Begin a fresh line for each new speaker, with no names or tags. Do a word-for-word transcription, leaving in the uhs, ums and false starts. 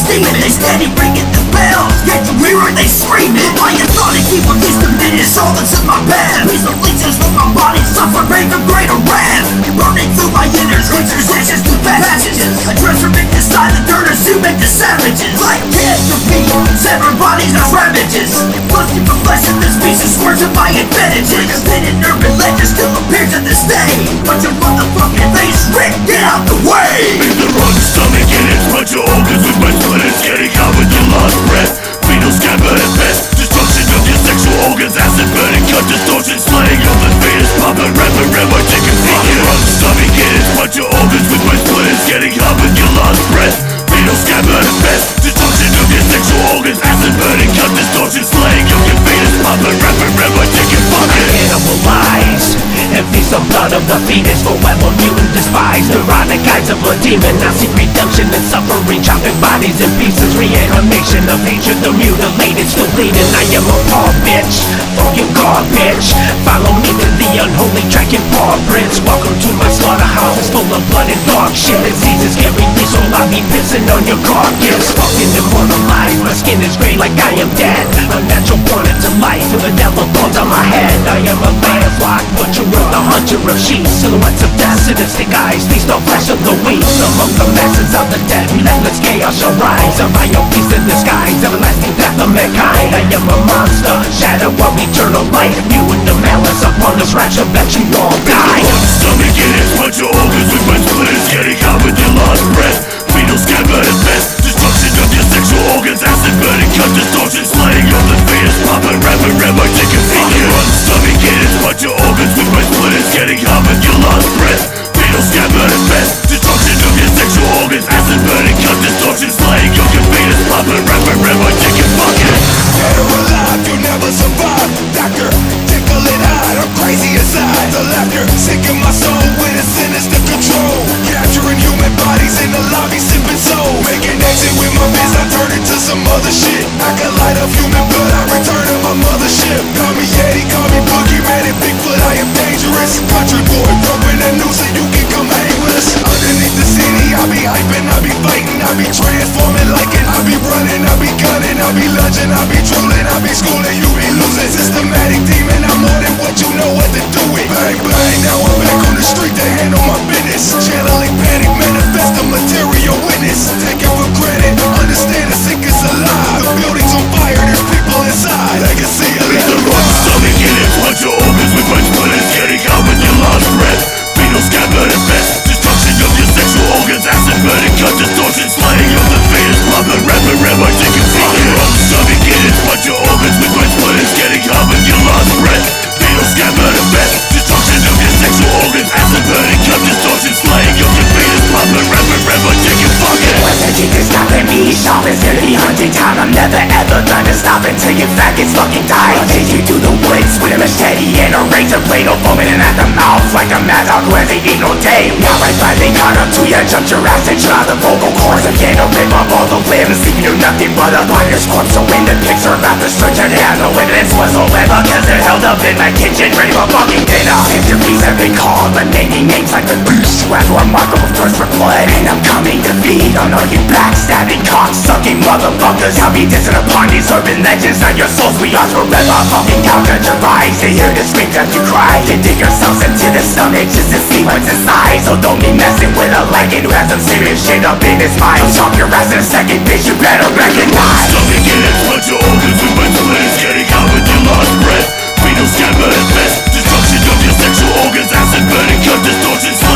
demon, they steady ringing the bells. Get to hear it, they screaming. I am thought to keep on these diminished, all that's in my past. These leeches from my body suffer pain from greater wrath. Running through my inner creatures, ashes to passages. I transformate the silent girders to make the savages. Like cancer beat, sever bodies as ravages. Busting from flesh in this piece of swords of my advantages. Painted urban legends still appears at this day. But your motherfucking face, Rick, get out the way.
In the wrong stomach and it's bunch of organs with my splitters. Getting out with your last breath. Fetal scabber at best. Destruction of your sexual organs. Acid burning, cut, distortion, slaying of the fetus. Puppet, rapper, rapper, chicken feet. In the wrong stomach and it's bunch of organs with my splitters. Getting out with your last breath. Fetal scabber at best. Destruction of your sexual organs. Acid burning, cut, distortion, slaying of your fetus. Puppet, rapper, rapper, chicken fucking.
Cannibalized and feast the blood of the fetus. Forever mutant despised. Neurotic eyes of a demon. I seek redemption and suffering. Chopping bodies in pieces. Reanimation of hatred. The mutilated still bleeding. I am a paw bitch. Fucking garbage. Follow me to the unholy track and paw prints. Welcome to my slaughterhouse. It's full of blood and dog shit. Diseases get released. So I'll be pissing on your carcass. Fucking immortalized. My skin is gray like I am dead. A natural born into life. With a devil bones on my head. I am a firefly. Butcherer, the hunter of sheep. Silhouettes of death, sadistic eyes. Feast on flesh of the weak. Among the masses of the dead, relentless chaos shall rise. A vile beast in disguise, everlasting death of mankind. I am a monster, shadow of eternal light. You and the malice upon this wretch, I bet you all die.
Stomach in its bunch of organs with my splitters. Getting out with your last breath. Fetal scabber at best. Destruction of your sexual organs. Acid burning, cut, distortion, slaying of the fetus. Puppet, rapper, rapper, chicken feet. Stomach in its bunch of organs with my splitters. Getting out with your last breath. Fetal scabber at best. Destruction of your sexual organs. Acid burning, cut, distortion, slaying of your fetus. Puppet, rapper, rapper, chicken fucking.
Dead or alive, you'll never survive. Doctor, tickle it hard, I'm crazy inside. The laughter, sinking my soul with a sinister control. Capturing human bodies in the lobby, sipping soul. Making exit with my biz, I turn into some other shit. I can light up human blood, I return to my mothership. Call me Yeti, call me Boogeyman and Bigfoot, I am dangerous. Country boy, broken the news so you can come hang with us. Underneath the city, I be hyping, I be fighting, I be transforming like it. I be running, I be gunning, I be lunging, I be drooling, I be schooling, you be losing. Systematic demon, I'm more than what you know what to do with. Bang, bang, now I'm back on the street to handle my business. Channeling panic, manifest a material witness. Take it for granted, understand the sick is alive. The building's on fire, there's people inside. Legacy of
the wrong stomach in its bunch of organs with my splitters. Getting out with your last breath. Fetal scabber at best. Destruction of your sexual organs. Acid burning, cut, distortion, slaying of the fetus. Puppet, rapper, rapper, chicken feet. The wrong stomach in its bunch of organs with my splitters. Getting out with your last breath. Fetal scabber at best. Destruction of your sexual organs. Acid burning, cut, distortion, slaying of your fetus. Puppet, rapper, rapper, chicken fucking.
What's the chick that's stopping me? Sharp is gonna be hunting time. I'm never ever gonna stop until your faggots fucking die. I'll take you through the woods with a machete and a razor blade. Or foaming at the mouth like a mad dog who has a eat no day. Now right by they caught up to ya, jumped your ass and shot the vocal cords. Again to rip up all the limbs, leaving you nothing but a blinders corpse. So when the pics are about to stretch it down, no evidence whatsoever, cause they're held up in my kitchen ready for fucking dinner. Centuries have been called, but naming names like the beast who has a remarkable thirst for blood. And I'm coming to feed on all you backstabbing, cock-sucking motherfuckers. I'll be dissing upon these urban legends. Now your souls we lost forever. Fucking gouge your eyes, they hear the screams as you cry. You dig yourselves into the stomach just to see what's inside. So don't be messing with a legend who has some serious shit up in his mind. I'll chop your ass in a second, bitch, you better recognize.
Stomach in its bunch of organs with my splitters. Getting out with your last breath. Fetal scabber at best. Destruction of your sexual organs. Acid burning, cut, distortion.